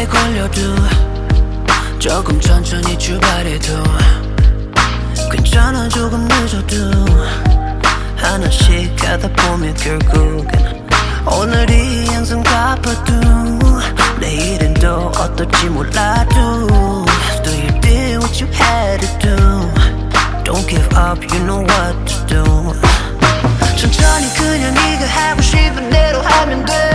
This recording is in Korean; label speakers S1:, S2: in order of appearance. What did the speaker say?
S1: 오래 걸려도 조금 천천히 출발해도 괜찮아 조금 늦어도 하나씩 가다 보면 결국엔 오늘이 항상 바빠도 내일은 또 어떨지 몰라도 Do you did what you had to do Don't give up you know what to do 천천히 그냥 네가 하고 싶은 대로 하면 돼